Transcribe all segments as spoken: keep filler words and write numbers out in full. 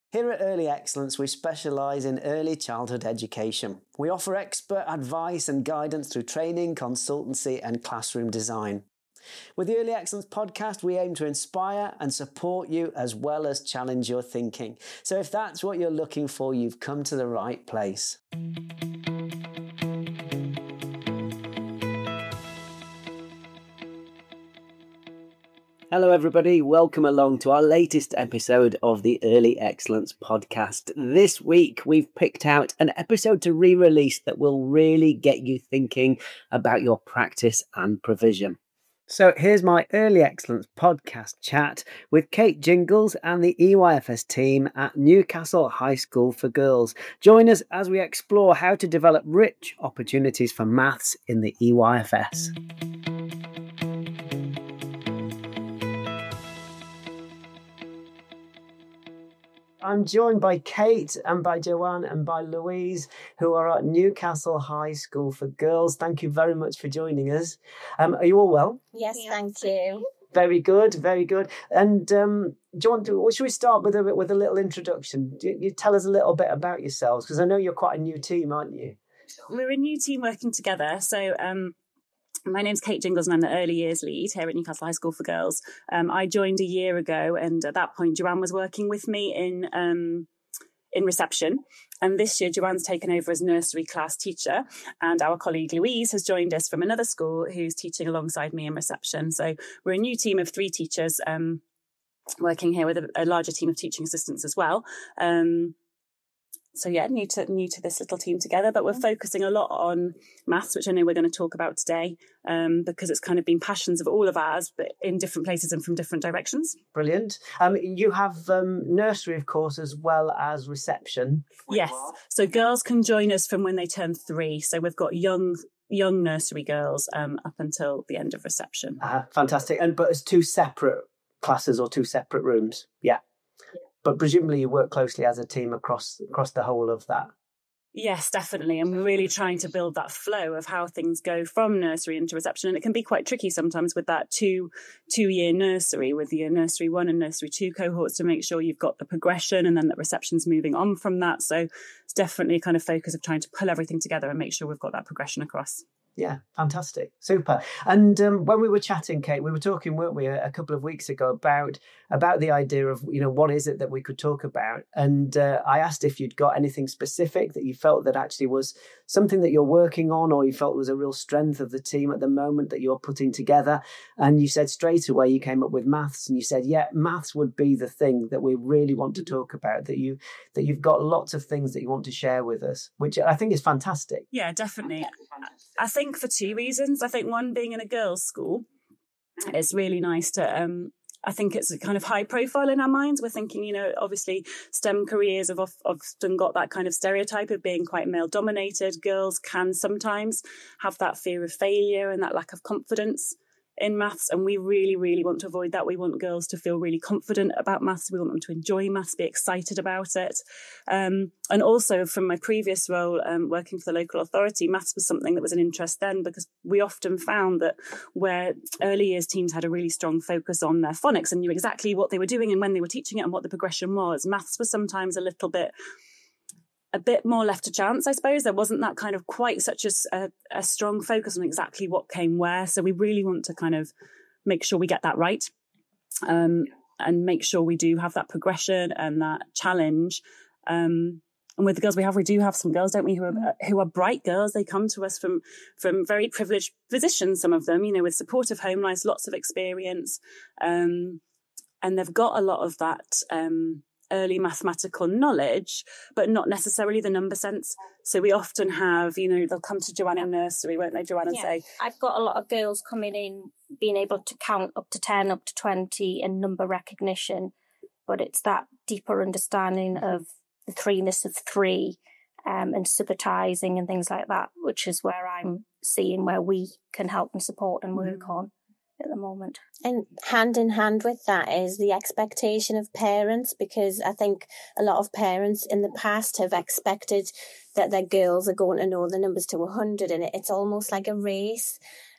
Here at Early Excellence, we specialise in early childhood education. We offer expert advice and guidance through training, consultancy and classroom design. With the Early Excellence podcast, we aim to inspire and support you as well as challenge your thinking. So if that's what you're looking for, you've come to the right place. Hello everybody, welcome along to our latest episode of the Early Excellence podcast. This week we've picked out an episode to re-release that will really get you thinking about your practice and provision. So here's my Early Excellence podcast chat with Kate Jingles and the E Y F S team at Newcastle High School for Girls. Join us as we explore how to develop rich opportunities for maths in the E Y F S. I'm joined by Kate and by Joanne and by Louise, who are at Newcastle High School for Girls. Thank you very much for joining us. Um, are you all well? Yes, thank you. Very good, very good. And um, do you want to, well, should we start with a with a little introduction? Do you, you tell us a little bit about yourselves? Because I know you're quite a new team, aren't you? We're a new team working together. So um, my name's Kate Jingles and I'm the early years lead here at Newcastle High School for Girls. Um, I joined a year ago, and at that point, Joanne was working with me in um, in reception. And this year, Joanne's taken over as nursery class teacher, and our colleague Louise has joined us from another school who's teaching alongside me in reception. So we're a new team of three teachers um, working here with a, a larger team of teaching assistants as well. Um, So yeah, new to new to this little team together, but we're focusing a lot on maths, which I know we're going to talk about today, um, because it's kind of been passions of all of ours, but in different places and from different directions. Brilliant. Um, you have um, nursery, of course, as well as reception. Yes. So girls can join us from when they turn three. So we've got young young nursery girls um, up until the end of reception. Uh, fantastic. And but as two separate classes or two separate rooms. Yeah. But presumably you work closely as a team across across the whole of that. Yes, definitely. And we're really trying to build that flow of how things go from nursery into reception. And it can be quite tricky sometimes with that two two-year nursery, with your nursery one and nursery two cohorts, to make sure you've got the progression and then that reception's moving on from that. So it's definitely a kind of focus of trying to pull everything together and make sure we've got that progression across. Yeah, fantastic. Super. And um, when we were chatting, Kate, we were talking, weren't we, a, a couple of weeks ago about about the idea of, you know, what is it that we could talk about? And uh, I asked if you'd got anything specific that you felt that actually was something that you're working on, or you felt was a real strength of the team at the moment that you're putting together. And you said straight away, you came up with maths, and you said, yeah, maths would be the thing that we really want to talk about, that, you, that you've got lots of things that you want to share with us, which I think is fantastic. Yeah, definitely. I think for two reasons. I think one, being in a girls' school, it's really nice to, um, I think it's kind of high profile in our minds. We're thinking, you know, obviously STEM careers have often got that kind of stereotype of being quite male dominated. Girls can sometimes have that fear of failure and that lack of confidence in maths, and we really really want to avoid that. We want girls to feel really confident about maths. We want them to enjoy maths, be excited about it, um, and also from my previous role um, working for the local authority, maths was something that was an interest then, because we often found that where early years teams had a really strong focus on their phonics and knew exactly what they were doing and when they were teaching it and what the progression was, maths was sometimes a little bit a bit more left to chance, I suppose. There wasn't that kind of quite such a, a, a strong focus on exactly what came where. So we really want to kind of make sure we get that right, um, and make sure we do have that progression and that challenge. Um, and with the girls we have, we do have some girls, don't we, who are who are bright girls. They come to us from from very privileged positions, some of them, you know, with supportive home lives, lots of experience. Um, and they've got a lot of that um early mathematical knowledge, but not necessarily the number sense. So we often have, you know, they'll come to Joanne in nursery, won't they, Joanne, and yeah. say, I've got a lot of girls coming in, being able to count up to ten, up to twenty and number recognition, but it's that deeper understanding of the threeness of three um, and subitizing and things like that, which is where I'm seeing where we can help and support and work mm. on at the moment. And hand in hand with that is the expectation of parents, because I think a lot of parents in the past have expected that their girls are going to know the numbers to one hundred, and it's almost like a race.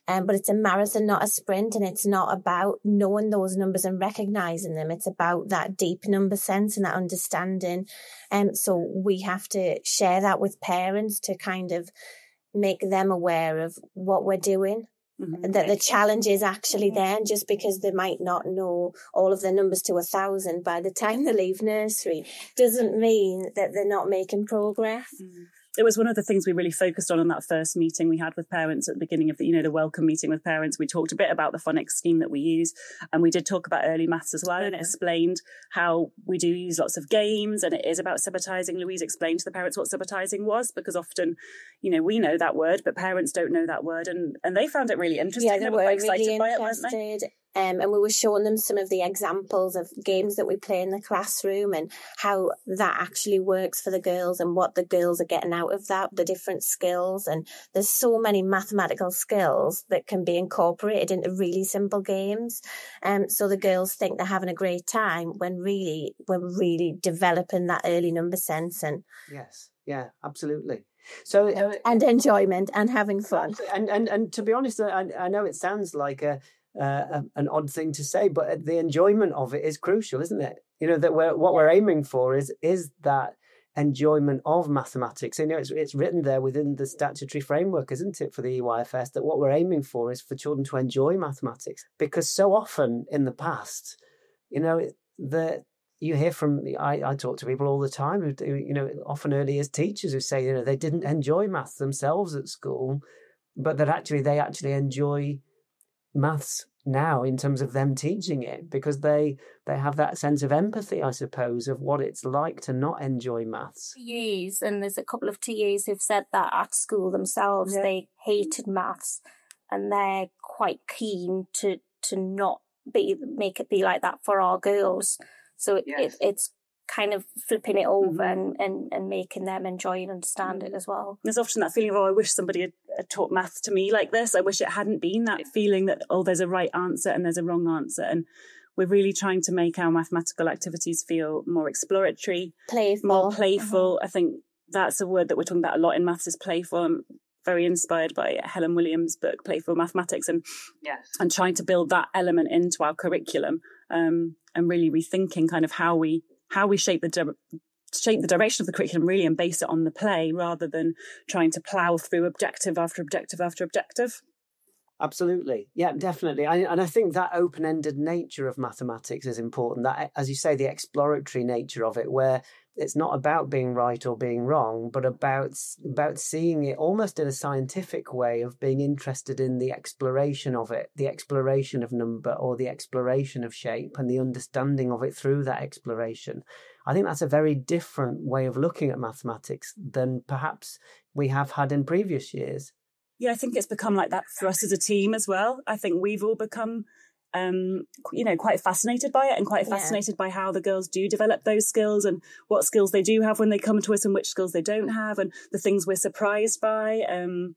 Um, but it's a marathon, not a sprint, and it's not about knowing those numbers and recognising them. It's about that deep number sense and that understanding. Um, so we have to share that with parents to kind of make them aware of what we're doing. Mm-hmm. That the challenge is actually there, and just because they might not know all of the numbers to a thousand by the time they leave nursery doesn't mean that they're not making progress. Mm. It was one of the things we really focused on in that first meeting we had with parents at the beginning of the, you know, the welcome meeting with parents. We talked a bit about the phonics scheme that we use, and we did talk about early maths as well, and it explained how we do use lots of games, and it is about subitizing. Louise explained to the parents what subitizing was, because often, you know, we know that word, but parents don't know that word, and, and they found it really interesting. Yeah, they, they were, were quite really excited by interested. it, weren't they? Um, and we were showing them some of the examples of games that we play in the classroom and how that actually works for the girls and what the girls are getting out of that, the different skills. And there's so many mathematical skills that can be incorporated into really simple games. Um, so the girls think they're having a great time when really we're really developing that early number sense. And yes, yeah, absolutely. So uh, and enjoyment and having fun. And and and to be honest, I, I know it sounds like a Uh, an odd thing to say, but the enjoyment of it is crucial, isn't it? You know, that we're, what we're aiming for is is that enjoyment of mathematics. And, you know, it's it's written there within the statutory framework, isn't it, for the E Y F S, that what we're aiming for is for children to enjoy mathematics. Because so often in the past, you know, the you hear from, I, I talk to people all the time who, you know, often early as teachers who say, you know, they didn't enjoy maths themselves at school, but that actually they actually enjoy maths now in terms of them teaching it, because they they have that sense of empathy, I suppose, of what it's like to not enjoy maths. T As, and there's a couple of T As who've said that at school themselves, yeah. They hated maths, and they're quite keen to to not be make it be like that for our girls. So it, yes. it it's kind of flipping it over mm-hmm. and, and, and making them enjoy and understand it as well. There's often that feeling of, oh, I wish somebody had, had taught maths to me like this. I wish it hadn't been that feeling that, oh, there's a right answer and there's a wrong answer. And we're really trying to make our mathematical activities feel more exploratory, playful. more playful. Mm-hmm. I think that's a word that we're talking about a lot in maths, is playful. I'm very inspired by Helen Williams' book, Playful Mathematics, and yes. and trying to build that element into our curriculum, um, and really rethinking kind of how we how we shape the di- shape the direction of the curriculum, really, and base it on the play rather than trying to plough through objective after objective after objective. Absolutely. Yeah, definitely. I, and I think that open-ended nature of mathematics is important. That, as you say, the exploratory nature of it, where it's not about being right or being wrong, but about about seeing it almost in a scientific way, of being interested in the exploration of it, the exploration of number or the exploration of shape and the understanding of it through that exploration. I think that's a very different way of looking at mathematics than perhaps we have had in previous years. Yeah, I think it's become like that for us as a team as well. I think we've all become, um, you know, quite fascinated by it and quite fascinated yeah. by how the girls do develop those skills and what skills they do have when they come to us and which skills they don't have, and the things we're surprised by. Um,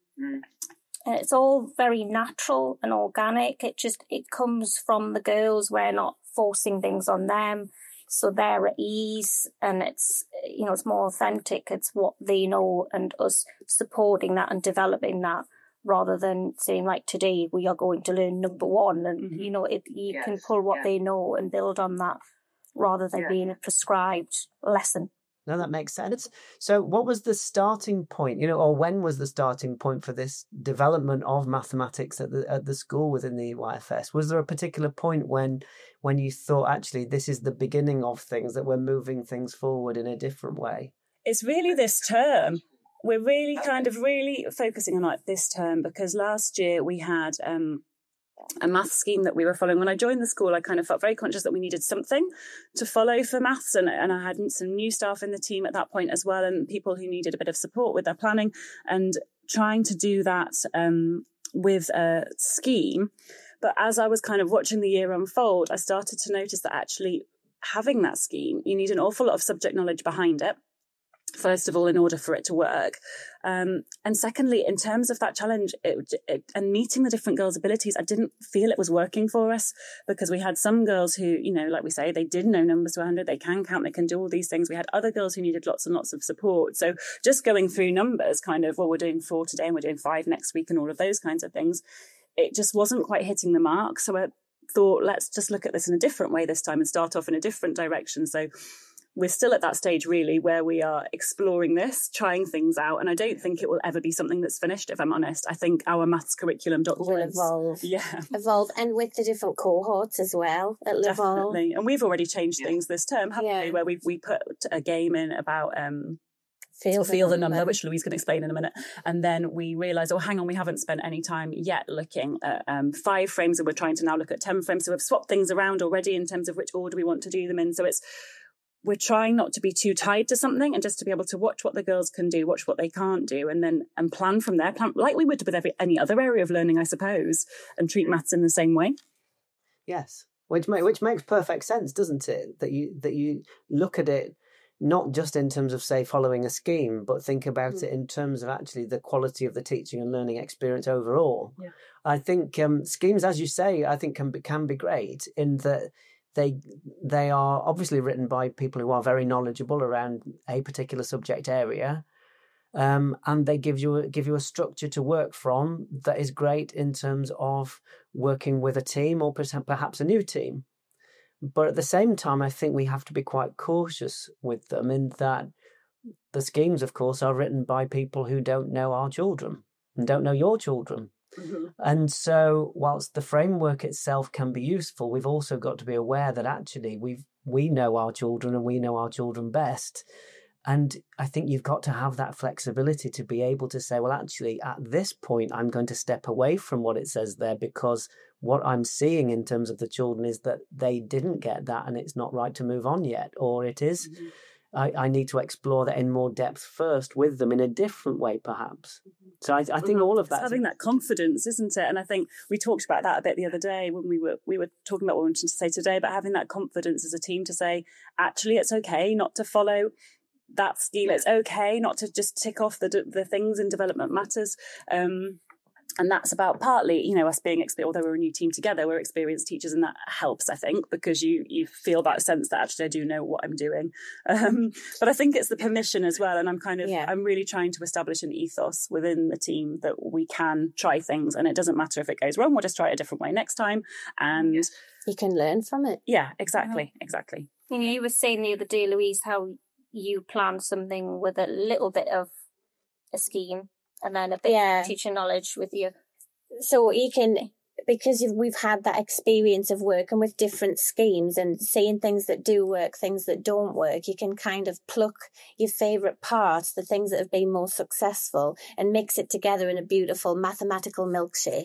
and it's all very natural and organic. It just, it comes from the girls. We're not forcing things on them. So they're at ease, and it's, you know, it's more authentic. It's what they know and us supporting that and developing that, rather than saying, like, today we are going to learn number one. And, mm-hmm. you know, it, you yes. can pull what yeah. they know and build on that rather than yeah. being a prescribed lesson. No, that makes sense. So what was the starting point, you know, or when was the starting point for this development of mathematics at the at the school within the E Y F S? Was there a particular point when when you thought, actually, this is the beginning of things, that we're moving things forward in a different way? It's really this term. We're really kind of really focusing on like this term, because last year we had um, a math scheme that we were following. When I joined the school, I kind of felt very conscious that we needed something to follow for maths, and, and I had some new staff in the team at that point as well, and people who needed a bit of support with their planning, and trying to do that um, with a scheme. But as I was kind of watching the year unfold, I started to notice that actually having that scheme, you need an awful lot of subject knowledge behind it. First of all, in order for it to work. Um, and secondly, in terms of that challenge it, it, and meeting the different girls' abilities, I didn't feel it was working for us, because we had some girls who, you know, like we say, they did know numbers to one hundred, they can count, they can do all these things. We had other girls who needed lots and lots of support. So just going through numbers, kind of, well, we're doing four today and we're doing five next week and all of those kinds of things, it just wasn't quite hitting the mark. So I thought, let's just look at this in a different way this time and start off in a different direction. So we're still at that stage really where we are exploring this, trying things out. And I don't think it will ever be something that's finished, if I'm honest. I think our maths curriculum documents will evolve. Yeah. Evolve. And with the different cohorts as well. It'll Definitely. evolve. And we've already changed yeah. things this term, haven't yeah. we? Where we we put a game in about um Feel, feel the number, number, which Louise can explain in a minute. And then we realised, oh, hang on, we haven't spent any time yet looking at um, five frames, and we're trying to now look at ten frames. So we've swapped things around already in terms of which order we want to do them in. So it's we're trying not to be too tied to something and just to be able to watch what the girls can do, watch what they can't do, and then and plan from there, plan like we would with every any other area of learning, I suppose, and treat maths in the same way. Yes, which ma- which makes perfect sense, doesn't it? That you that you look at it not just in terms of, say, following a scheme, but think about mm. it in terms of actually the quality of the teaching and learning experience overall. Yeah. I think um, schemes, as you say, I think can be, can be great in that they they are obviously written by people who are very knowledgeable around a particular subject area, um, and they give you a, give you a structure to work from that is great in terms of working with a team or perhaps a new team. But at the same time, I think we have to be quite cautious with them in that the schemes, of course, are written by people who don't know our children and don't know your children. Mm-hmm. And so whilst the framework itself can be useful, we've also got to be aware that actually we we know our children and we know our children best. And I think you've got to have that flexibility to be able to say, well, actually, at this point, I'm going to step away from what it says there because what I'm seeing in terms of the children is that they didn't get that and it's not right to move on yet. Or it is, mm-hmm. I, I need to explore that in more depth first with them in a different way, perhaps. So I, I think mm-hmm. all of that. It's having that confidence, isn't it? And I think we talked about that a bit the other day when we were we were talking about what we wanted to say today, but having that confidence as a team to say, actually, it's okay not to follow that scheme. It's okay not to just tick off the the things in development matters. Um, and that's about partly, you know, us being, although we're a new team together, we're experienced teachers, and that helps, I think, because you you feel that sense that actually I do know what I'm doing. Um, but I think it's the permission as well. And I'm kind of, yeah. I'm really trying to establish an ethos within the team that we can try things, and it doesn't matter if it goes wrong, we'll just try it a different way next time. And you can learn from it. Yeah, exactly, mm-hmm. exactly. You know, you were saying the other day, Louise, how you plan something with a little bit of a scheme and then a bit yeah. of teaching knowledge with you. So you can, because we've had that experience of working with different schemes and seeing things that do work, things that don't work, you can kind of pluck your favourite parts, the things that have been most successful, and mix it together in a beautiful mathematical milkshake.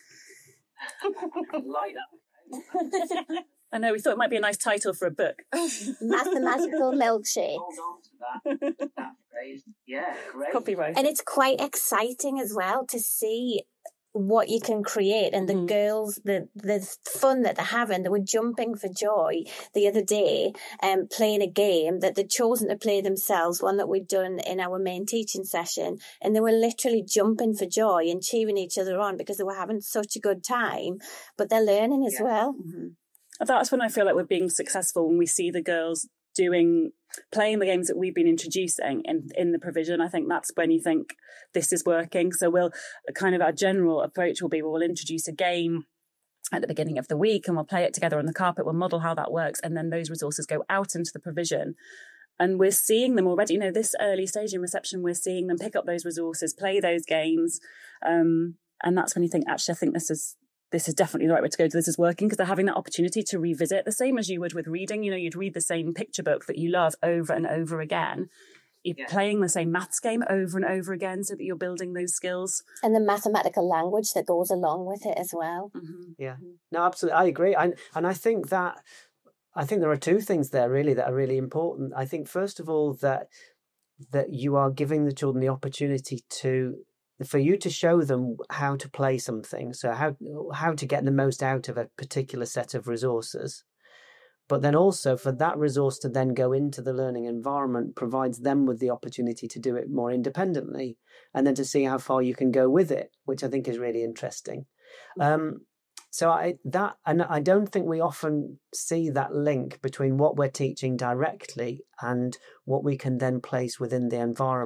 I like that. I know, we thought it might be a nice title for a book. Mathematical milkshake. Hold on to that. That's great. Yeah, great. Copyright. And it's quite exciting as well to see what you can create, and the mm. girls, the the fun that they're having. They were jumping for joy the other day, um, playing a game that they'd chosen to play themselves, one that we'd done in our main teaching session, and they were literally jumping for joy and cheering each other on because they were having such a good time, but they're learning as yeah. well. Mm-hmm. That's when I feel like we're being successful, when we see the girls doing, playing the games that we've been introducing in, in the provision. I think that's when you think this is working. So we'll kind of, our general approach will be, we'll introduce a game at the beginning of the week and we'll play it together on the carpet. We'll model how that works. And then those resources go out into the provision. And we're seeing them already, you know, this early stage in reception, we're seeing them pick up those resources, play those games. Um, and that's when you think, actually, I think this is, this is definitely the right way to go, because this is working, because they're having that opportunity to revisit, the same as you would with reading. You know, you'd read the same picture book that you love over and over again. You're yeah. playing the same maths game over and over again so that you're building those skills. And the mathematical language that goes along with it as well. Mm-hmm. Yeah, no, absolutely. I agree. I, and I think that, I think there are two things there really that are really important. I think, first of all, that that you are giving the children the opportunity to, for you to show them how to play something, so how how to get the most out of a particular set of resources. But then also for that resource to then go into the learning environment provides them with the opportunity to do it more independently, and then to see how far you can go with it, which I think is really interesting. Um, so I that and I don't think we often see that link between what we're teaching directly and what we can then place within the environment.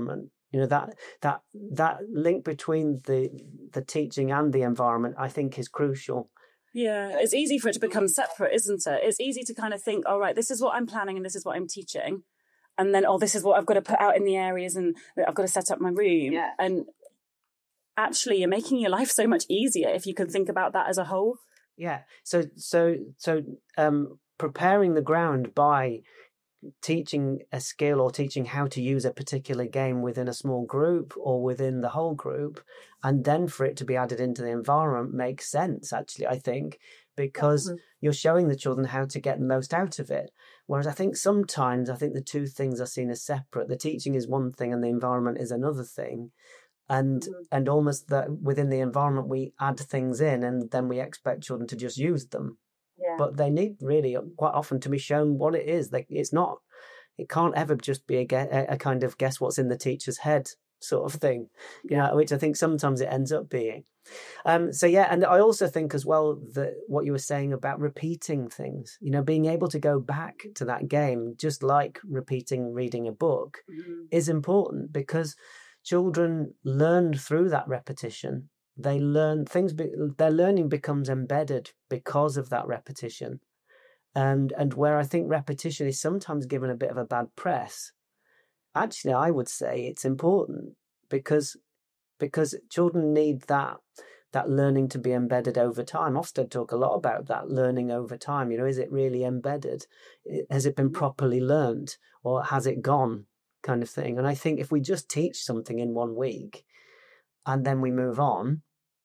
You know, that that that link between the the teaching and the environment, I think, is crucial. Yeah, it's easy for it to become separate, isn't it? It's easy to kind of think, all right, this is what I'm planning and this is what I'm teaching. And then, oh, this is what I've got to put out in the areas and I've got to set up my room. Yeah. And actually, you're making your life so much easier if you can think about that as a whole. Yeah. So, so, so um, preparing the ground by teaching a skill or teaching how to use a particular game within a small group or within the whole group, and then for it to be added into the environment makes sense, actually, I think, because mm-hmm. you're showing the children how to get the most out of it. Whereas I think sometimes, I think the two things are seen as separate. The teaching is one thing and the environment is another thing. And mm-hmm. and almost that within the environment, we add things in and then we expect children to just use them. Yeah. But they need really quite often to be shown what it is. Like, it's not, it can't ever just be a, a kind of guess what's in the teacher's head sort of thing, you know, which I think sometimes it ends up being. Um, so, yeah, and I also think as well that what you were saying about repeating things, you know, being able to go back to that game, just like repeating reading a book, mm-hmm. is important, because children learn through that repetition. They learn things, be, their learning becomes embedded because of that repetition. And and where I think repetition is sometimes given a bit of a bad press, actually, I would say it's important because because children need that that learning to be embedded over time. Ofsted talk a lot about that learning over time. You know, is it really embedded? Has it been properly learned, or has it gone, kind of thing? And I think if we just teach something in one week and then we move on,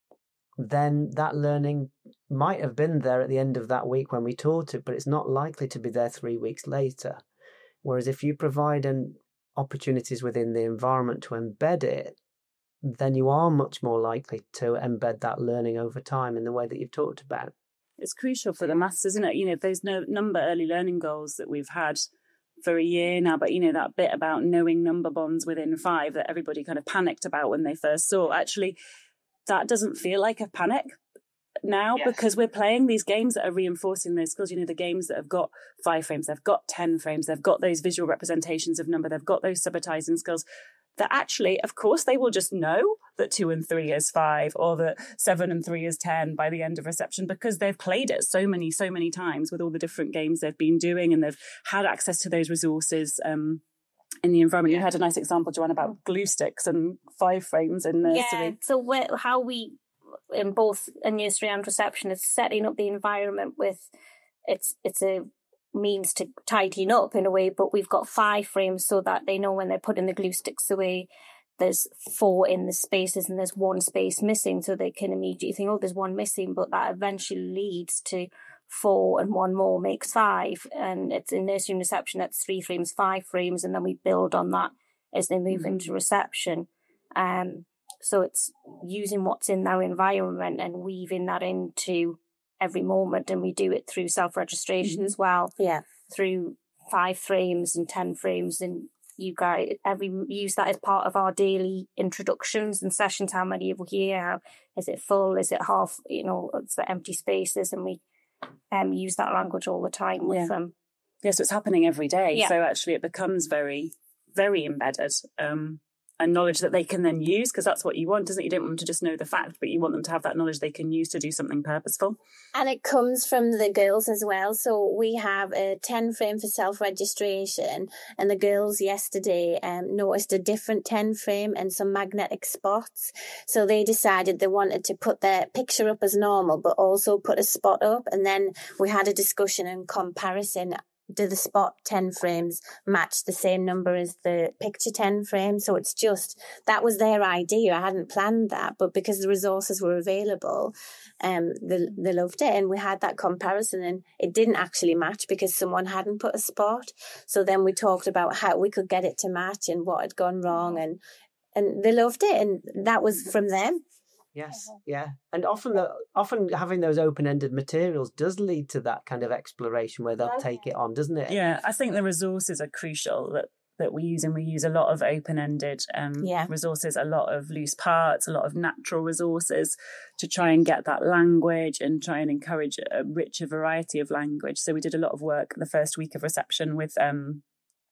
then that learning might have been there at the end of that week when we taught it, but it's not likely to be there three weeks later. Whereas if you provide an opportunities within the environment to embed it, then you are much more likely to embed that learning over time in the way that you've talked about. It's crucial for the maths, isn't it? You know, there's no number early learning goals that we've had for a year now, but you know, that bit about knowing number bonds within five that everybody kind of panicked about when they first saw, actually, that doesn't feel like a panic now, yes. because we're playing these games that are reinforcing those skills. You know, the games that have got five frames, they've got ten frames, they've got those visual representations of number, they've got those subitizing skills that actually, of course, they will just know that two and three is five or that seven and three is ten by the end of reception, because they've played it so many, so many times with all the different games they've been doing, and they've had access to those resources um, in the environment. You had a nice example, Joanne, about glue sticks and five frames in nursery. Yeah, so where, how we, in both in nursery and reception, is setting up the environment with, it's it's a means to tidying up in a way, but we've got five frames so that they know when they're putting the glue sticks away, there's four in the spaces and there's one space missing, so they can immediately think, oh, there's one missing, but that eventually leads to four and one more makes five. And it's in nursery and reception, that's three frames, five frames, and then we build on that as they move mm-hmm. into reception. Um, so it's using what's in their environment and weaving that into every moment, and we do it through self-registration mm-hmm. as well. Yeah, through five frames and ten frames, and you guys every use that as part of our daily introductions and sessions. How many of you here? How, is it full? Is it half? You know, it's the empty spaces, and we um use that language all the time with yeah. them. Yeah, so it's happening every day. Yeah. So actually, it becomes very, very embedded. Um, and knowledge that they can then use, because that's what you want, isn't it? You don't want them to just know the fact, but you want them to have that knowledge they can use to do something purposeful. And it comes from the girls as well. So we have a ten frame for self-registration, and the girls yesterday um, noticed a different ten frame and some magnetic spots. So they decided they wanted to put their picture up as normal, but also put a spot up. And then we had a discussion and comparison. Do the spot ten frames match the same number as the picture ten frames? So it's just, that was their idea. I hadn't planned that, but because the resources were available, um, they, they loved it. And we had that comparison, and it didn't actually match because someone hadn't put a spot. So then we talked about how we could get it to match and what had gone wrong, and, and they loved it. And that was from them. Yes, yeah. And often the, often having those open-ended materials does lead to that kind of exploration where they'll take it on, doesn't it? Yeah, I think the resources are crucial that, that we use, and we use a lot of open-ended um, yeah. resources, a lot of loose parts, a lot of natural resources to try and get that language and try and encourage a richer variety of language. So we did a lot of work the first week of reception with um,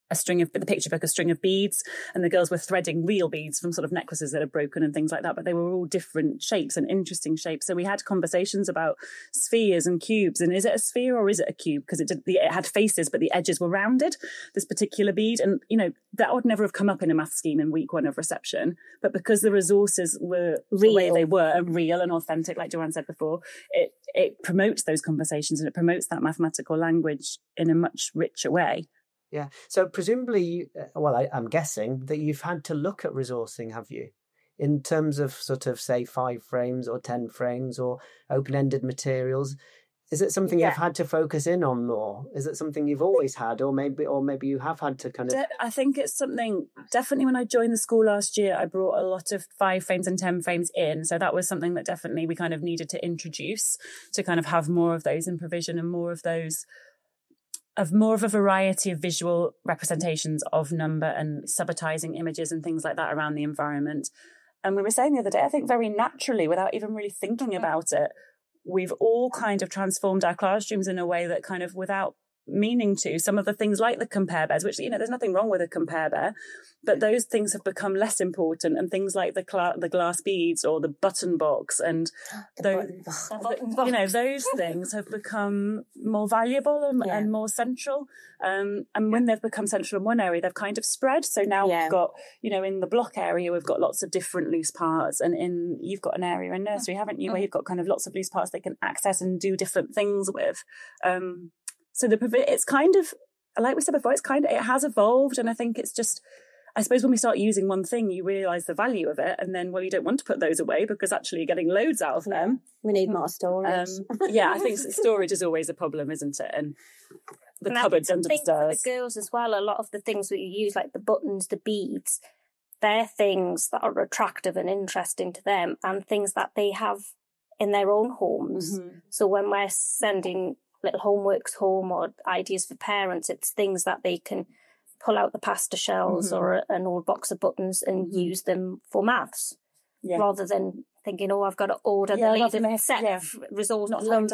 a string of, the picture book, a string of beads, and the girls were threading real beads from sort of necklaces that are broken and things like that, but they were all different shapes and interesting shapes. So we had conversations about spheres and cubes, and is it a sphere or is it a cube? Because it did, it had faces, but the edges were rounded, this particular bead. And, you know, that would never have come up in a math scheme in week one of reception, but because the resources were real. The way they were, and real and authentic, like Joanne said before, it, it promotes those conversations and it promotes that mathematical language in a much richer way. Yeah. So presumably, well, I, I'm guessing that you've had to look at resourcing, have you? In terms of sort of, say, five frames or ten frames or open-ended materials. Is it something yeah. you've had to focus in on more? Is it something you've always had, or maybe or maybe you have had to kind of... De- I think it's something, definitely when I joined the school last year, I brought a lot of five frames and ten frames in. So that was something that definitely we kind of needed to introduce to kind of have more of those in provision and more of those... of more of a variety of visual representations of number and subitizing images and things like that around the environment. And we were saying the other day, I think very naturally, without even really thinking about it, we've all kind of transformed our classrooms in a way that kind of without meaning to, some of the things like the compare bears, which, you know, there's nothing wrong with a compare bear, but those things have become less important, and things like the cla- the glass beads or the button box and those, you know, those things have become more valuable and, yeah. and more central. Um, and when they've become central in one area, they've kind of spread. So now yeah. we've got, you know, in the block area, we've got lots of different loose parts, and in you've got an area in nursery, haven't you, where you've got kind of lots of loose parts they can access and do different things with. Um, So the it's kind of, like we said before, it's kind of, it has evolved. And I think it's just, I suppose when we start using one thing, you realise the value of it. And then, well, you don't want to put those away because actually you're getting loads out of them. We need more storage. Um, yeah, I think storage is always a problem, isn't it? And the and cupboards under the stairs. For the girls as well, a lot of the things that you use, like the buttons, the beads, they're things that are attractive and interesting to them and things that they have in their own homes. Mm-hmm. So when we're sending little homeworks home or ideas for parents, it's things that they can pull out the pasta shells mm-hmm. or an old box of buttons and mm-hmm. use them for maths yeah. rather than thinking, oh, I've got to order yeah, the latest set yeah. of resources.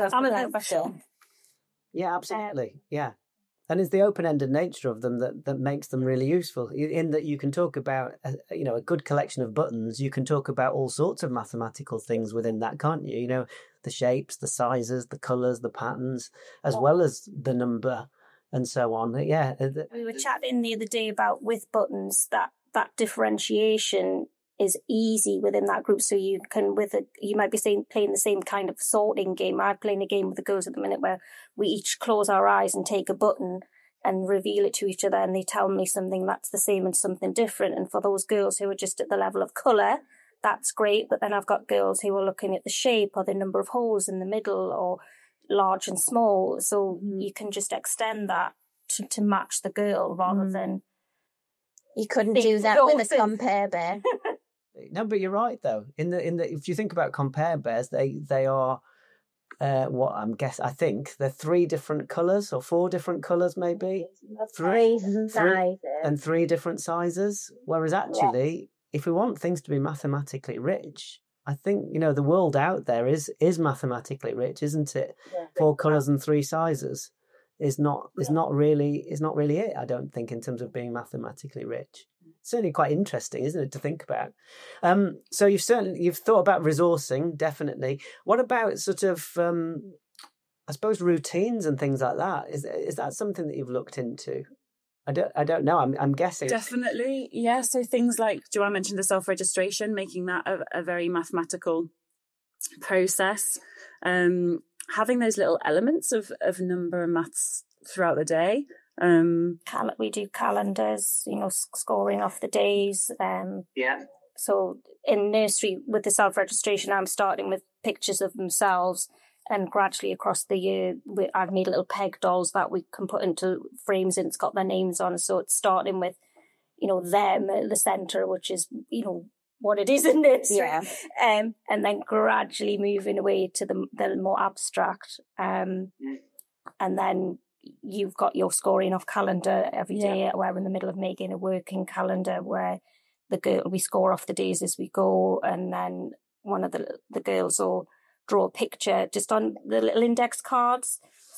Yeah, absolutely. Um, yeah. And it's the open-ended nature of them that, that makes them really useful, in that you can talk about, a, you know, a good collection of buttons. You can talk about all sorts of mathematical things within that, can't you? You know, the shapes, the sizes, the colours, the patterns, as well as the number and so on. Yeah. We were chatting the other day about with buttons that that differentiation is easy within that group. So you can, with a, you might be saying, playing the same kind of sorting game. I'm playing a game with the girls at the minute where we each close our eyes and take a button and reveal it to each other, and they tell me something that's the same and something different. And for those girls who are just at the level of colour, that's great. But then I've got girls who are looking at the shape or the number of holes in the middle or large and small. So mm. you can just extend that to, to match the girl rather mm. than... You couldn't do that with a compare bear. No, but you're right though. In the in the if you think about compare bears, they they are uh, what I'm guess I think they're three different colours or four different colours maybe. Three sizes and three different sizes. Whereas actually, yeah. if we want things to be mathematically rich, I think, you know, the world out there is is mathematically rich, isn't it? Yeah. Four colours and three sizes is not is not really is not really it. I don't think, in terms of being mathematically rich. Certainly quite interesting, isn't it, to think about? Um, so you've certainly you've thought about resourcing, definitely. What about sort of, um, I suppose, routines and things like that? Is is that something that you've looked into? I don't I don't know. I'm I'm guessing. Definitely, yeah. So things like Joanne mentioned, the self-registration, making that a, a very mathematical process. Um, having those little elements of of number and maths throughout the day. Um, Cal- we do calendars, you know, scoring off the days. Um, yeah. So in nursery with the self-registration, I'm starting with pictures of themselves, and gradually across the year, we, I've made little peg dolls that we can put into frames, and it's got their names on. So it's starting with, you know, them at the centre, which is, you know, what it is in nursery. Yeah. Um, and then gradually moving away to the, the more abstract. Um, mm. And then you've got your scoring off calendar every day. Yeah. We're in the middle of making a working calendar where the girl we score off the days as we go, and then one of the the girls will draw a picture just on the little index cards.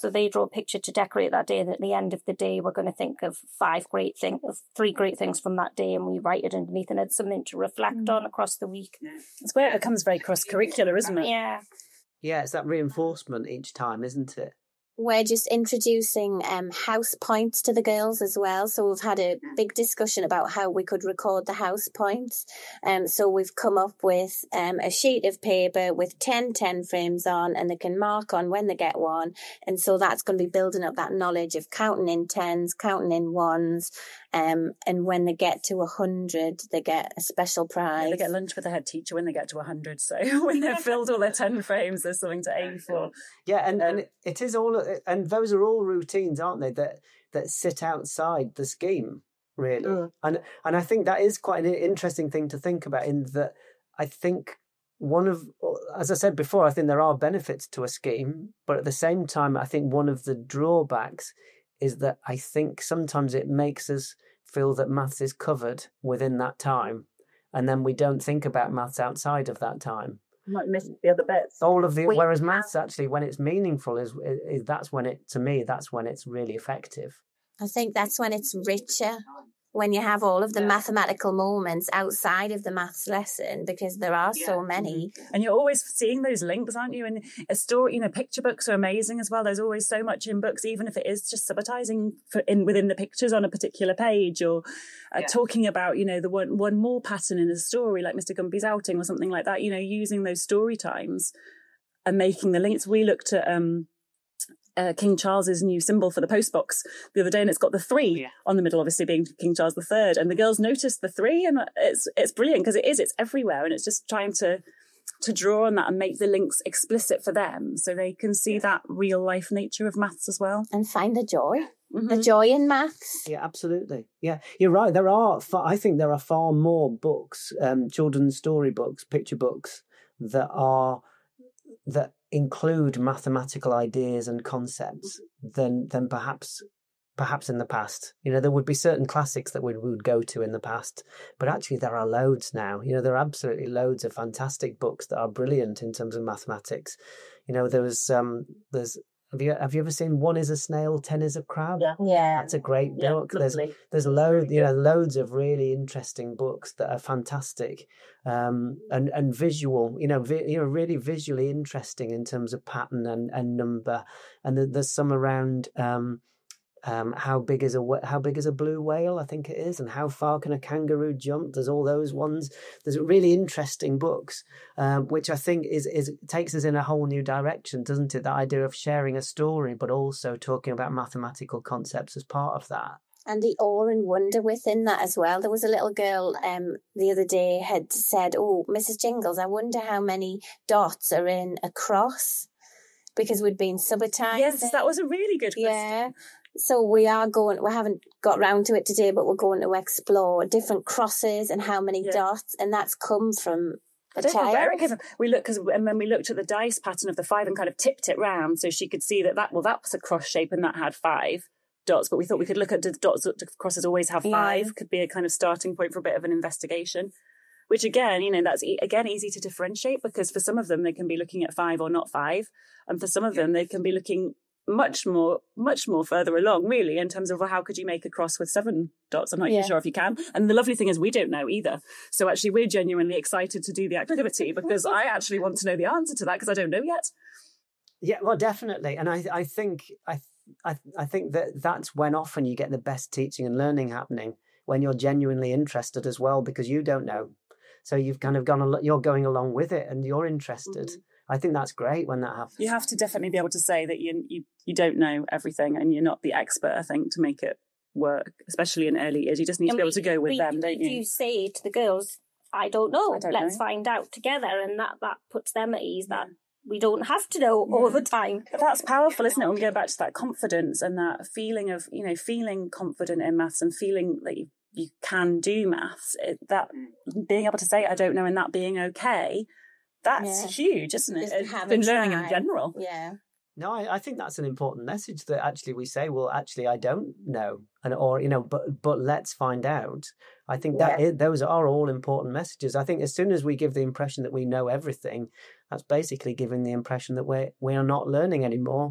So they draw a picture to decorate that day, and at the end of the day, we're going to think of five great things, of three great things from that day, and we write it underneath, and it's something to reflect mm. on across the week. It's where it becomes very cross-curricular, isn't it? Yeah. Yeah, it's that reinforcement each time, isn't it? We're just introducing um, house points to the girls as well. So we've had a big discussion about how we could record the house points. Um, so we've come up with um, a sheet of paper with ten ten frames on, and they can mark on when they get one. And so that's going to be building up that knowledge of counting in tens, counting in ones. Um, and when they get to one hundred, they get a special prize. Yeah, they get lunch with the head teacher when they get to one hundred. So when they've filled all their ten frames, there's something to aim for. Yeah, and, and it is all, and those are all routines, aren't they, that that sit outside the scheme, really. Mm. And and I think that is quite an interesting thing to think about, in that I think one of, as I said before, I think there are benefits to a scheme, but at the same time, I think one of the drawbacks is that I think sometimes it makes us feel that maths is covered within that time, and then we don't think about maths outside of that time. You might miss the other bits. All of the, we, whereas maths actually, when it's meaningful, is, is that's when it, to me, that's when it's really effective. I think that's when it's richer, when you have all of the yeah. mathematical moments outside of the maths lesson, because there are yeah. so many. And you're always seeing those links, aren't you? And a story, you know, picture books are amazing as well. There's always so much in books, even if it is just subitizing for in within the pictures on a particular page, or uh, yeah. talking about, you know, the one one more pattern in a story, like Mister Gumpy's outing or something like that. You know, using those story times and making the links. We looked at um. Uh, King Charles's new symbol for the postbox the other day, and it's got the three yeah. on the middle, obviously being King Charles the Third, and the girls noticed the three, and it's it's brilliant because it is it's everywhere, and it's just trying to to draw on that and make the links explicit for them so they can see that real life nature of maths as well, and find the joy mm-hmm. the joy in maths. Yeah, absolutely. Yeah, you're right. There are far, I think there are far more books, um, children's story books, picture books that are that include mathematical ideas and concepts than than perhaps perhaps in the past. You know, there would be certain classics that we would go to in the past, but actually there are loads now. You know, there are absolutely loads of fantastic books that are brilliant in terms of mathematics. You know, there was um there's Have you have you ever seen One is a Snail, Ten is a Crab? Yeah, yeah. That's a great yeah, book. There's lovely. there's loads you know loads of really interesting books that are fantastic, um, and and visual. You know, vi- you know, really visually interesting in terms of pattern and, and number. And there's some around. Um, Um, how big is a how big is a blue whale? I think it is, and how far can a kangaroo jump? There's all those ones. There's really interesting books, um, which I think is is takes us in a whole new direction, doesn't it? The idea of sharing a story, but also talking about mathematical concepts as part of that. And the awe and wonder within that as well. There was a little girl um, the other day had said, "Oh, Missus Jingles, I wonder how many dots are in a cross," because we'd been subitized. Yes, that was a really good question. Yeah. So we are going, we haven't got round to it today, but we're going to explore different crosses and how many yeah. dots. And that's come from a I don't child. know where it came from. We looked, because and when we looked at the dice pattern of the five and kind of tipped it round so she could see that, that well, that was a cross shape and that had five dots. But we thought we could look at the dots that crosses always have five, yeah. could be a kind of starting point for a bit of an investigation. Which again, you know, that's e- again easy to differentiate, because for some of them they can be looking at five or not five. And for some of them they can be looking much more, much more further along, really, in terms of, well, how could you make a cross with seven dots? I'm not yeah. even sure if you can. And the lovely thing is we don't know either. So actually we're genuinely excited to do the activity, because I actually want to know the answer to that, because I don't know yet. Yeah, well, definitely. And I, I think, I, I, I think that that's when often you get the best teaching and learning happening, when you're genuinely interested as well, because you don't know. So you've kind of gone, you're going along with it and you're interested. Mm-hmm. I think that's great when that happens. You have to definitely be able to say that you you you don't know everything and you're not the expert, I think, to make it work, especially in early years. You just need to be able to go with we, them, don't you? You say to the girls, I don't know, I don't let's know. find out together. And that, that puts them at ease, that we don't have to know all the time. But that's powerful, isn't it? When we go back to that confidence and that feeling of, you know, feeling confident in maths and feeling that you, you can do maths, it, that being able to say, I don't know, and that being okay, that's yeah. huge, isn't it? It's been learning in general. Yeah. No, I, I think that's an important message, that actually we say, well, actually, I don't know. And, or, you know, but, but let's find out. I think that yeah. is, those are all important messages. I think as soon as we give the impression that we know everything, that's basically giving the impression that we're, we are not learning anymore.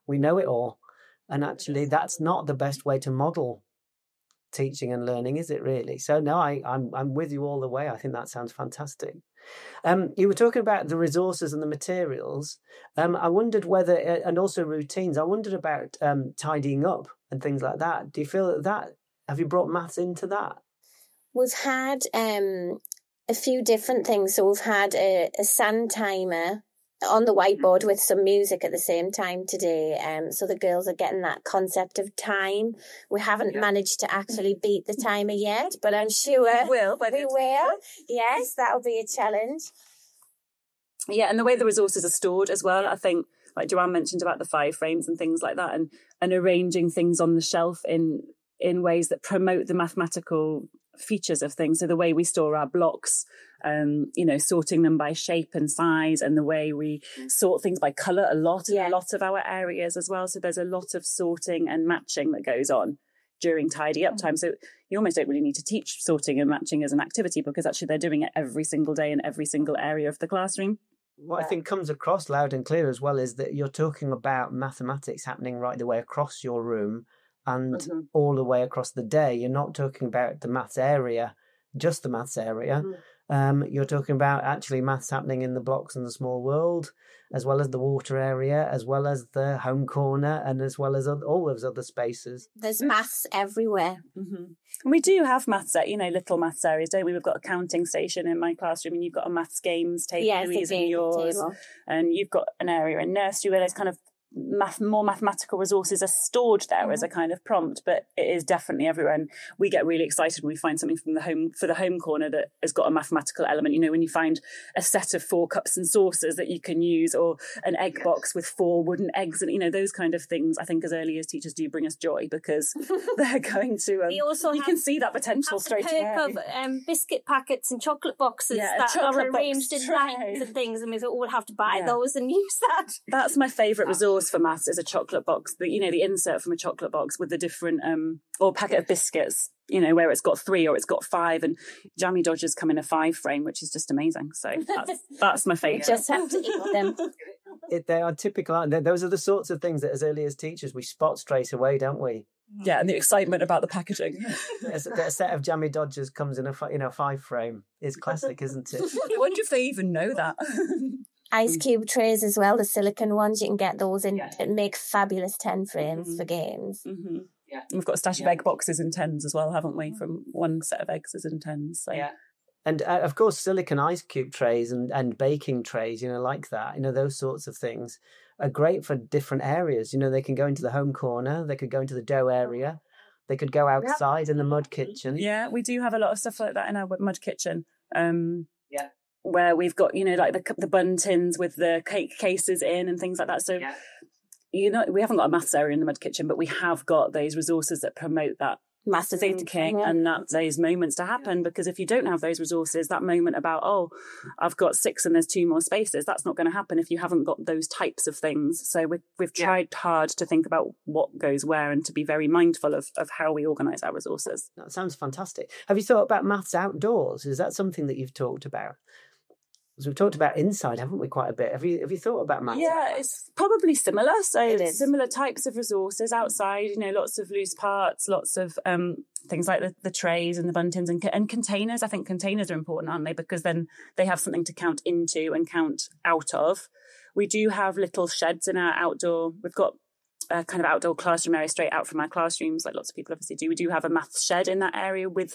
we know it all. And actually, that's not the best way to model teaching and learning, is it really? So no, I, I'm I'm with you all the way. I think that sounds fantastic. Um, you were talking about the resources and the materials. Um, I wondered whether, and also routines. I wondered about um, tidying up and things like that. Do you feel that that have you brought maths into that? We've had um, a few different things. So we've had a, a sand timer on the whiteboard with some music at the same time today. Um, so the girls are getting that concept of time. We haven't yeah. managed to actually beat the timer yet, but I'm sure will, we will. Yes, that'll be a challenge. Yeah, and the way the resources are stored as well, I think, like Joanne mentioned about the five frames and things like that, and, and arranging things on the shelf in in ways that promote the mathematical features of things. So the way we store our blocks, um, you know, sorting them by shape and size, and the way we sort things by colour a lot yeah. in a lot of our areas as well. So there's a lot of sorting and matching that goes on during tidy up time. So you almost don't really need to teach sorting and matching as an activity, because actually they're doing it every single day in every single area of the classroom. What I think comes across loud and clear as well is that you're talking about mathematics happening right the way across your room and mm-hmm. all the way across the day. You're not talking about the maths area, just the maths area. Mm-hmm. Um, you're talking about actually maths happening in the blocks and the small world, as well as the water area, as well as the home corner, and as well as all those other spaces. There's maths everywhere. Mm-hmm. And we do have maths, you know, little maths areas, don't we? We've got a counting station in my classroom, and you've got a maths games table, yes, Louise, in yours. Table. And you've got an area in nursery where there's kind of math, more mathematical resources are stored there mm-hmm. as a kind of prompt, but it is definitely everywhere. And we get really excited when we find something from the home for the home corner that has got a mathematical element. You know, when you find a set of four cups and saucers that you can use, or an egg yes. box with four wooden eggs, and you know, those kind of things, I think as early as teachers do bring us joy, because they're going to um, also you can see that potential straight away. Of um, biscuit packets and chocolate boxes yeah, that chocolate are arranged in lines and things, and we thought we'll have to buy yeah. those and use that. That's my favourite resource for maths, is a chocolate box, the, you know, the insert from a chocolate box with the different um or packet of biscuits, you know, where it's got three or it's got five, and Jammy Dodgers come in a five frame, which is just amazing. So that's, that's my favourite. You just have to eat them. It, they are typical, aren't they? Those are the sorts of things that as early as teachers we spot straight away, don't we? Yeah, and the excitement about the packaging. a, a set of Jammy Dodgers comes in a you know five frame is classic, isn't it? I wonder if they even know that. Ice cube trays as well, the silicone ones, you can get those in yeah. and make fabulous ten frames mm-hmm. for games. Mm-hmm. Yeah. And we've got a stash yeah. of egg boxes in tens as well, haven't we? From one set of eggs is in tens. So. Yeah. And uh, of course, silicone ice cube trays and, and baking trays, you know, like that, you know, those sorts of things are great for different areas. You know, they can go into the home corner, they could go into the dough area, they could go outside in the mud kitchen. Yeah, we do have a lot of stuff like that in our mud kitchen. Um, yeah. Where we've got, you know, like the the bun tins with the cake cases in and things like that. So, yeah. you know, we haven't got a maths area in the mud kitchen, but we have got those resources that promote that maths thinking yeah. and that those moments to happen. Because if you don't have those resources, that moment about, oh, I've got six and there's two more spaces, that's not going to happen if you haven't got those types of things. So we've, we've yeah. tried hard to think about what goes where and to be very mindful of, of how we organise our resources. That sounds fantastic. Have you thought about maths outdoors? Is that something that you've talked about? Because we've talked about inside, haven't we, quite a bit? Have you have you thought about maths? Yeah, it's probably similar. So similar types of resources outside, you know, lots of loose parts, lots of um, things like the, the trays and the buntins and, and containers. I think containers are important, aren't they? Because then they have something to count into and count out of. We do have little sheds in our outdoor. We've got a kind of outdoor classroom area straight out from our classrooms, like lots of people obviously do. We do have a maths shed in that area with...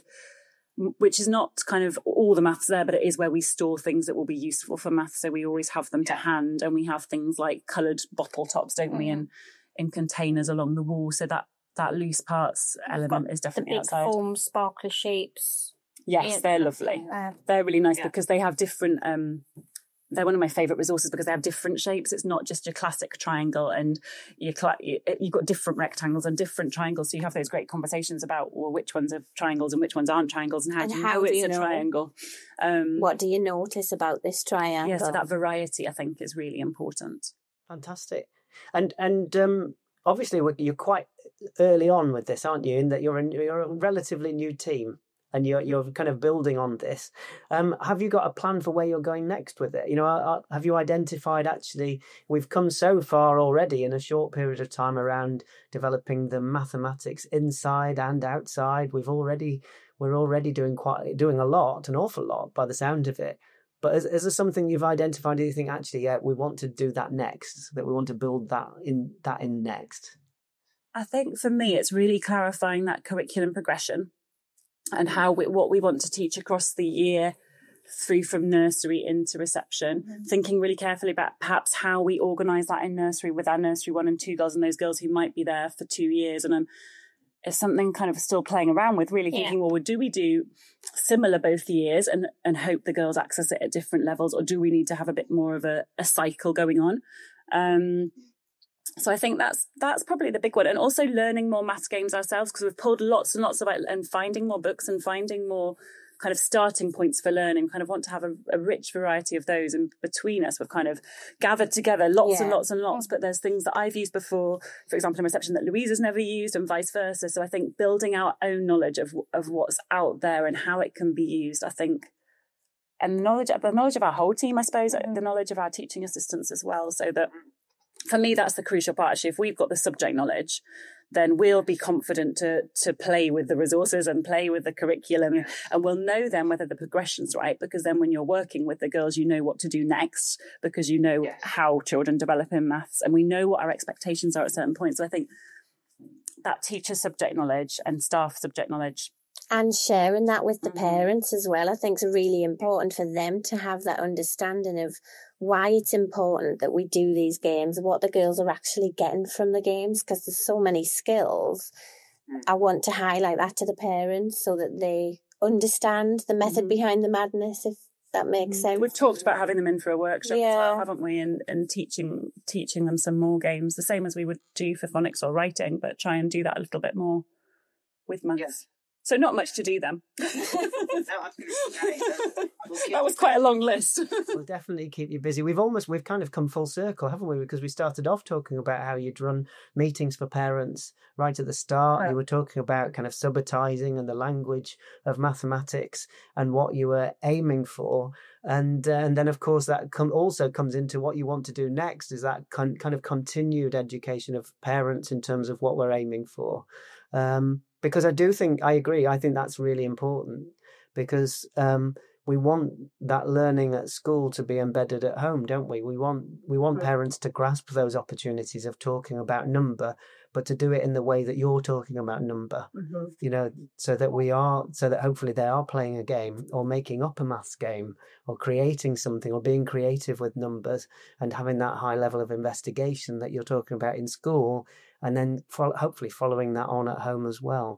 which is not kind of all the maths there, but it is where we store things that will be useful for maths. So we always have them yeah. to hand, and we have things like coloured bottle tops, don't mm-hmm. we, in, in containers along the wall. So that, that loose parts element is definitely the big outside. Foam, sparkly shapes. Yes, yeah. they're lovely. Uh, they're really nice yeah. because they have different... Um, they're one of my favourite resources because they have different shapes. It's not just your classic triangle, and you you've got different rectangles and different triangles. So you have those great conversations about, well, which ones are triangles and which ones aren't triangles, and how and do you how know do it's you a know? triangle. Um, what do you notice about this triangle? Yeah, so that variety, I think, is really important. Fantastic. And and um, obviously you're quite early on with this, aren't you? In that you're a, you're a relatively new team. and you're you're kind of building on this. Um, have you got a plan for where you're going next with it? You know, uh, have you identified actually we've come so far already in a short period of time around developing the mathematics inside and outside. We've already we're already doing quite doing a lot, an awful lot by the sound of it. But is, is there something you've identified? Do you think actually, yeah, we want to do that next? That we want to build that in that in next? I think for me, it's really clarifying that curriculum progression and how we, what we want to teach across the year through from nursery into reception, mm-hmm. thinking really carefully about perhaps how we organise that in nursery with our nursery one and two girls and those girls who might be there for two years. And um, it's something kind of still playing around with, really thinking, yeah. well, do we do similar both years and, and hope the girls access it at different levels, or do we need to have a bit more of a, a cycle going on? Um, so I think that's that's probably the big one. And also learning more maths games ourselves, because we've pulled lots and lots of, and finding more books and finding more kind of starting points for learning, kind of want to have a, a rich variety of those. And between us, we've kind of gathered together lots yeah. and lots and lots, but there's things that I've used before, for example, in reception that Louise has never used and vice versa. So I think building our own knowledge of of what's out there and how it can be used, I think, and the knowledge, the knowledge of our whole team, I suppose, mm-hmm. the knowledge of our teaching assistants as well. So that for me, that's the crucial part. Actually, if we've got the subject knowledge, then we'll be confident to to play with the resources and play with the curriculum, and we'll know then whether the progression's right, because then when you're working with the girls, you know what to do next, because you know yes. how children develop in maths, and we know what our expectations are at certain points. So I think that teacher subject knowledge and staff subject knowledge, and sharing that with the mm-hmm. parents as well, I think is really important for them to have that understanding of why it's important that we do these games, what the girls are actually getting from the games, because there's so many skills. I want to highlight that to the parents so that they understand the method mm-hmm. behind the madness, if that makes sense. We've talked about having them in for a workshop yeah. as well, haven't we? And, and teaching teaching them some more games, the same as we would do for phonics or writing, but try and do that a little bit more with maths. Yes. So not much to do then. That was quite a long list. We'll definitely keep you busy. We've almost, we've kind of come full circle, haven't we? Because we started off talking about how you'd run meetings for parents right at the start. Yeah. You were talking about kind of subitizing and the language of mathematics and what you were aiming for. And uh, and then, of course, that com- also comes into what you want to do next, is that con- kind of continued education of parents in terms of what we're aiming for. Um, because I do think, I agree, I think that's really important, because um, we want that learning at school to be embedded at home, don't we? We want we want right. parents to grasp those opportunities of talking about number, but to do it in the way that you're talking about number, mm-hmm. you know, so that we are, so that hopefully they are playing a game or making up a maths game or creating something or being creative with numbers and having that high level of investigation that you're talking about in school, and then fo- hopefully following that on at home as well.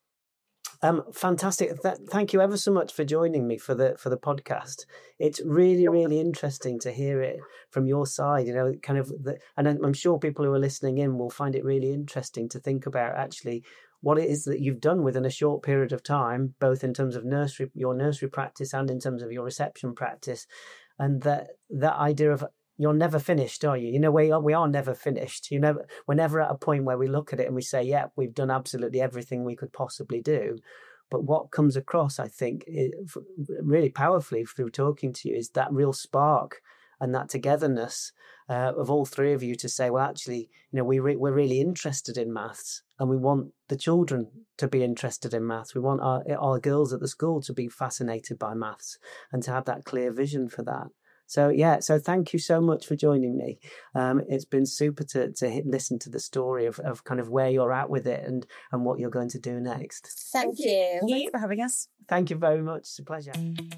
Um, fantastic. Th- thank you ever so much for joining me for the for the podcast. It's really, really interesting to hear it from your side, you know, kind of, the, and I'm sure people who are listening in will find it really interesting to think about actually what it is that you've done within a short period of time, both in terms of nursery, your nursery practice and in terms of your reception practice. And that that idea of, you're never finished, are you? You know, we are, we are never finished. You never, we're never at a point where we look at it and we say, yeah, we've done absolutely everything we could possibly do. But what comes across, I think, really powerfully through talking to you is that real spark and that togetherness uh, of all three of you to say, well, actually, you know, we re- we're really interested in maths, and we want the children to be interested in maths. We want our our girls at the school to be fascinated by maths and to have that clear vision for that. So, yeah, so thank you so much for joining me. Um, it's been super to to hit, listen to the story of, of kind of where you're at with it and, and what you're going to do next. Thank you. Thank you for having us. Thank you very much. It's a pleasure.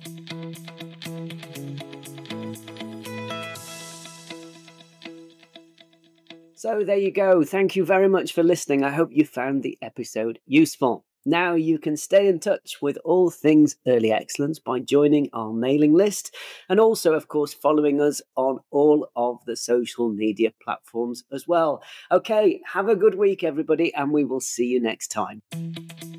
So there you go. Thank you very much for listening. I hope you found the episode useful. Now you can stay in touch with all things Early Excellence by joining our mailing list and also, of course, following us on all of the social media platforms as well. Okay, have a good week, everybody, and we will see you next time.